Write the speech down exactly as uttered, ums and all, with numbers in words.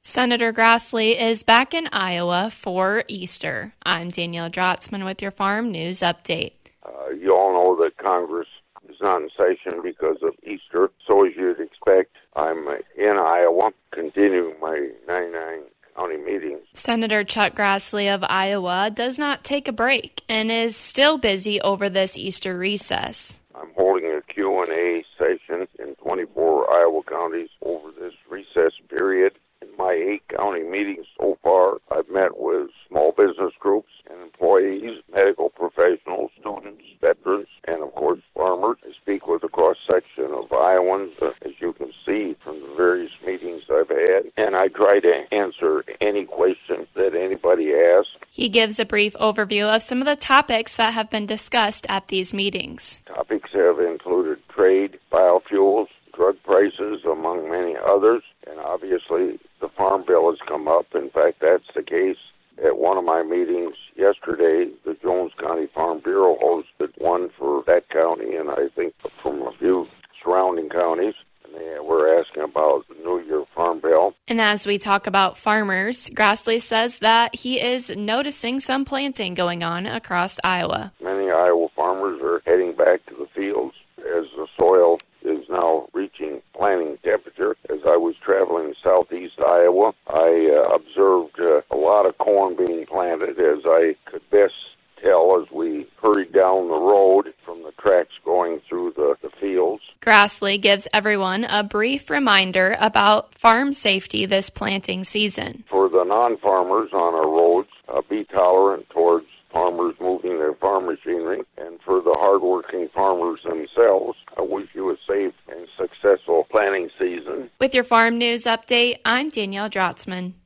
Senator Grassley is back in Iowa for Easter. I'm Danielle Drotzman with your Farm News Update. Uh, you all know that Congress is not in session because of Easter, so as you'd expect, I'm in Iowa, continuing my ninety-nine county meetings. Senator Chuck Grassley of Iowa does not take a break and is still busy over this Easter recess. I'm holding a Q and A session in twenty-four Iowa counties over this recess period. In my eight county meetings so far, I've met with small business groups and employees, medical professionals, students, veterans, and of course farmers. I speak with a cross-section of Iowans, uh, as you can see from the various meetings I've had, and I try to answer any questions that anybody asks. He gives a brief overview of some of the topics that have been discussed at these meetings. Topics have included trade, biofuels, drug prices, among many others, and obviously the Farm Bill has come up. In fact, that's the case at one of my meetings yesterday. The Jones County Farm Bureau hosted one for that county, and I think from a few surrounding counties. And they were asking about the New Year Farm Bill. And as we talk about farmers, Grassley says that he is noticing some planting going on across Iowa. Many Iowa farmers are heading back to the fields as the soil is now reaching planting temperature. As I was traveling southeast Iowa, I uh, observed uh, a lot of corn being planted, as I could best tell as we hurried down the road from the tracks going through the, the fields. Grassley gives everyone a brief reminder about farm safety this planting season. For the non-farmers on our roads, uh, be tolerant towards farmers moving their farm machinery, and for the hardworking farmers themselves, I wish you a safe and successful planting season. With your Farm News Update, I'm Danielle Drotzman.